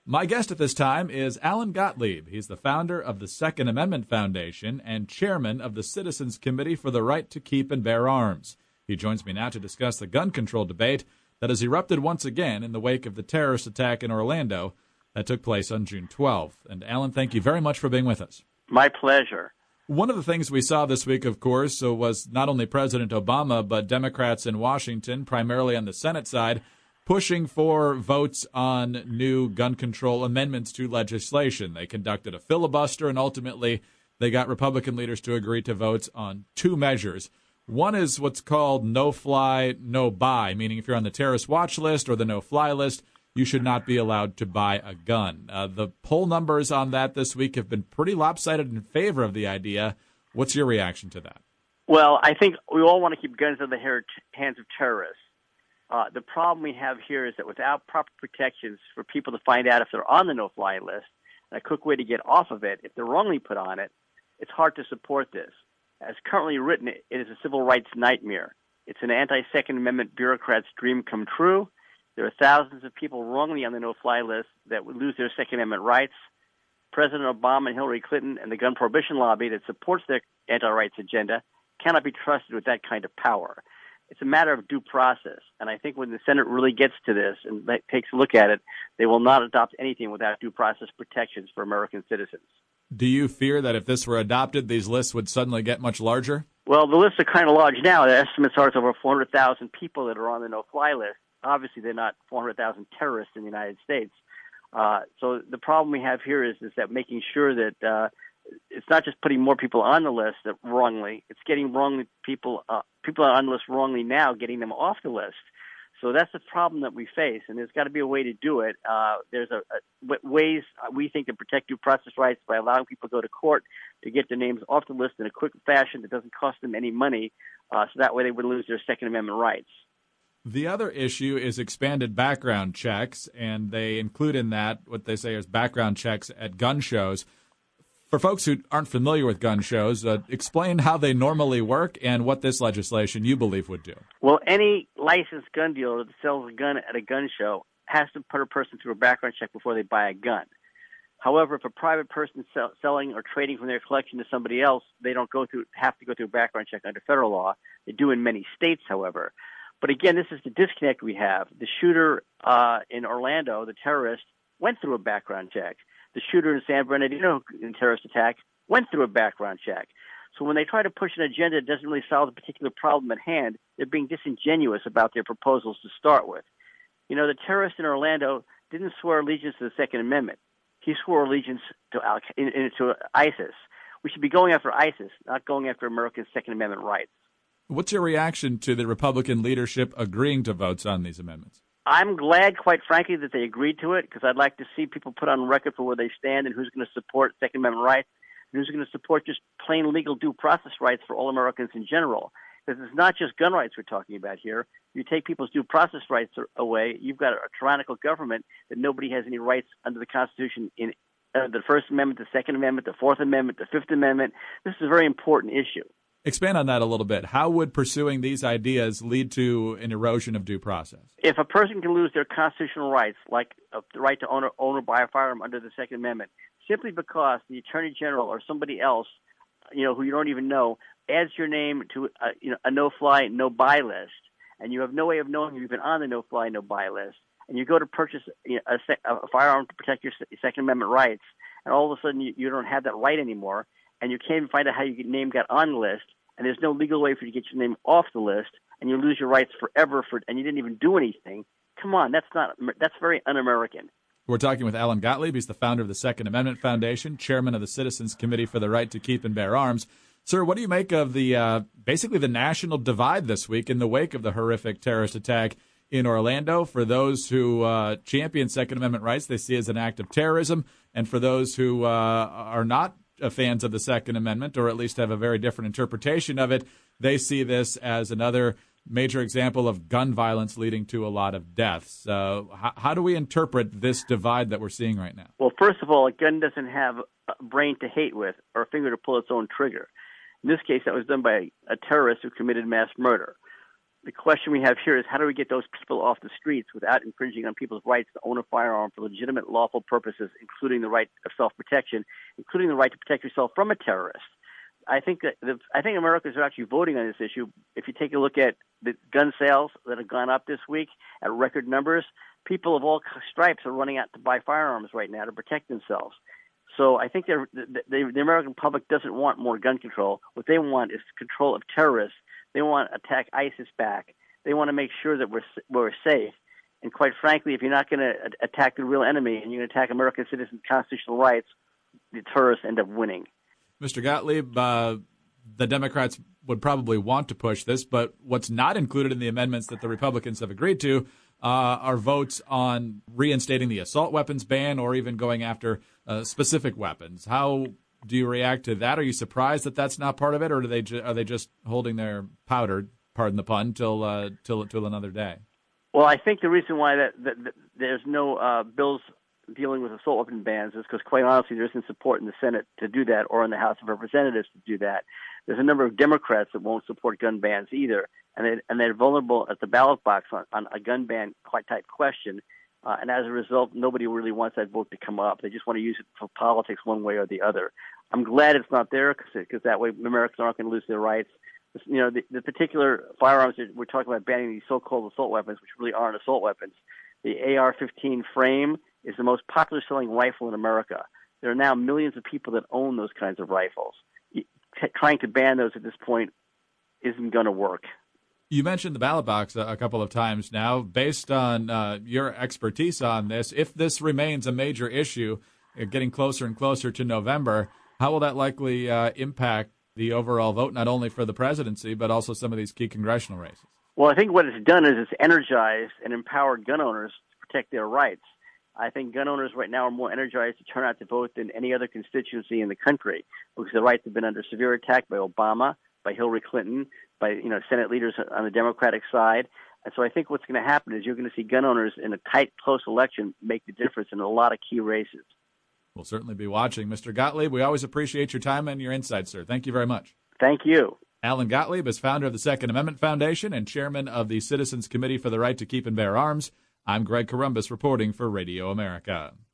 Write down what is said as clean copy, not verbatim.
My guest at this time is Alan Gottlieb. He's the founder of the Second Amendment Foundation and chairman of the Citizens Committee for the Right to Keep and Bear Arms. He joins me now to discuss the gun control debate that has erupted once again in the wake of the terrorist attack in Orlando that took place on June 12th. And Alan, thank you very much for being with us. My pleasure. One of the things we saw this week, of course, was not only President Obama, but Democrats in Washington, primarily on the Senate side, pushing for votes on new gun control amendments to legislation. They conducted a filibuster, and ultimately they got Republican leaders to agree to votes on two measures. One is what's called no-fly, no-buy, meaning if you're on the terrorist watch list or the no-fly list, you should not be allowed to buy a gun. The poll numbers on that this week have been pretty lopsided in favor of the idea. What's your reaction to that? Well, I think we all want to keep guns in the hands of terrorists. The problem we have here is that without proper protections for people to find out if they're on the no-fly list, and a quick way to get off of it, if they're wrongly put on it, it's hard to support this. As currently written, it is a civil rights nightmare. It's an anti-Second Amendment bureaucrat's dream come true. There are thousands of people wrongly on the no-fly list that would lose their Second Amendment rights. President Obama and Hillary Clinton and the gun prohibition lobby that supports their anti-rights agenda cannot be trusted with that kind of power. It's a matter of due process, and I think when the Senate really gets to this and takes a look at it, they will not adopt anything without due process protections for American citizens. Do you fear that if this were adopted, these lists would suddenly get much larger? Well, the lists are kind of large now. The estimates are it's over 400,000 people that are on the no-fly list. Obviously, they're not 400,000 terrorists in the United States. So the problem we have here is that making sure that it's not just putting more people on the list that wrongly, it's getting people on the list wrongly now, getting them off the list. So that's the problem that we face, and there's got to be a way to do it. There's ways we think to protect due process rights by allowing people to go to court to get their names off the list in a quick fashion that doesn't cost them any money, so that way they wouldn't lose their Second Amendment rights. The other issue is expanded background checks, and they include in that what they say is background checks at gun shows. For folks who aren't familiar with gun shows, explain how they normally work and what this legislation you believe would do. Well, any licensed gun dealer that sells a gun at a gun show has to put a person through a background check before they buy a gun. However, if a private person selling or trading from their collection to somebody else, they don't have to go through a background check under federal law. They do in many states, however. But again, this is the disconnect we have. The shooter in Orlando, the terrorist, went through a background check. The shooter in San Bernardino in terrorist attack went through a background check. So when they try to push an agenda that doesn't really solve the particular problem at hand, they're being disingenuous about their proposals to start with. You know, the terrorist in Orlando didn't swear allegiance to the Second Amendment. He swore allegiance to ISIS. We should be going after ISIS, not going after American Second Amendment rights. What's your reaction to the Republican leadership agreeing to votes on these amendments? I'm glad, quite frankly, that they agreed to it because I'd like to see people put on record for where they stand and who's going to support Second Amendment rights and who's going to support just plain legal due process rights for all Americans in general. Because it's not just gun rights we're talking about here. You take people's due process rights away, you've got a tyrannical government that nobody has any rights under the Constitution in the First Amendment, the Second Amendment, the Fourth Amendment, the Fifth Amendment. This is a very important issue. Expand on that a little bit. How would pursuing these ideas lead to an erosion of due process? If a person can lose their constitutional rights, like the right to own or buy a firearm under the Second Amendment, simply because the Attorney General or somebody else, who you don't even know, adds your name to a no-fly, no-buy list, and you have no way of knowing you've been on the no-fly, no-buy list, and you go to purchase a firearm to protect your Second Amendment rights, and all of a sudden you don't have that right anymore, and you can't even find out how your name got on the list, and there's no legal way for you to get your name off the list, and you lose your rights forever, and you didn't even do anything. Come on, that's very un-American. We're talking with Alan Gottlieb. He's the founder of the Second Amendment Foundation, chairman of the Citizens Committee for the Right to Keep and Bear Arms. Sir, what do you make of the basically the national divide this week in the wake of the horrific terrorist attack in Orlando? For those who champion Second Amendment rights, they see it as an act of terrorism, and for those who are not fans of the Second Amendment, or at least have a very different interpretation of it, they see this as another major example of gun violence leading to a lot of deaths. How do we interpret this divide that we're seeing right now? Well, first of all, a gun doesn't have a brain to hate with or a finger to pull its own trigger. In this case, that was done by a terrorist who committed mass murder. The question we have here is how do we get those people off the streets without infringing on people's rights to own a firearm for legitimate, lawful purposes, including the right of self-protection, including the right to protect yourself from a terrorist. I think Americans are actually voting on this issue. If you take a look at the gun sales that have gone up this week at record numbers, people of all stripes are running out to buy firearms right now to protect themselves. So I think the American public doesn't want more gun control. What they want is control of terrorists. They want to attack ISIS back. They want to make sure that we're safe. And quite frankly, if you're not going to attack the real enemy and you're going to attack American citizens' constitutional rights, the terrorists end up winning. Mr. Gottlieb, the Democrats would probably want to push this, but what's not included in the amendments that the Republicans have agreed to are votes on reinstating the assault weapons ban or even going after specific weapons. How do you react to that? Are you surprised that that's not part of it, or are they just holding their powder, pardon the pun, till another day? Well, I think the reason why that there's no bills dealing with assault weapon bans is because, quite honestly, there isn't support in the Senate to do that or in the House of Representatives to do that. There's a number of Democrats that won't support gun bans either, and they're vulnerable at the ballot box on a gun ban type question. And as a result, nobody really wants that vote to come up. They just want to use it for politics one way or the other. I'm glad it's not there because that way Americans aren't going to lose their rights. You know, the particular firearms that we're talking about banning, these so-called assault weapons, which really aren't assault weapons. The AR-15 frame is the most popular selling rifle in America. There are now millions of people that own those kinds of rifles. Trying to ban those at this point isn't going to work. You mentioned the ballot box a couple of times now. Based on your expertise on this, if this remains a major issue, getting closer and closer to November, how will that likely impact the overall vote, not only for the presidency, but also some of these key congressional races? Well, I think what it's done is it's energized and empowered gun owners to protect their rights. I think gun owners right now are more energized to turn out to vote than any other constituency in the country because their rights have been under severe attack by Obama, by Hillary Clinton, by Senate leaders on the Democratic side. And so I think what's going to happen is you're going to see gun owners in a tight, close election make the difference in a lot of key races. We'll certainly be watching. Mr. Gottlieb, we always appreciate your time and your insights, sir. Thank you very much. Thank you. Alan Gottlieb is founder of the Second Amendment Foundation and chairman of the Citizens Committee for the Right to Keep and Bear Arms. I'm Greg Corombos reporting for Radio America.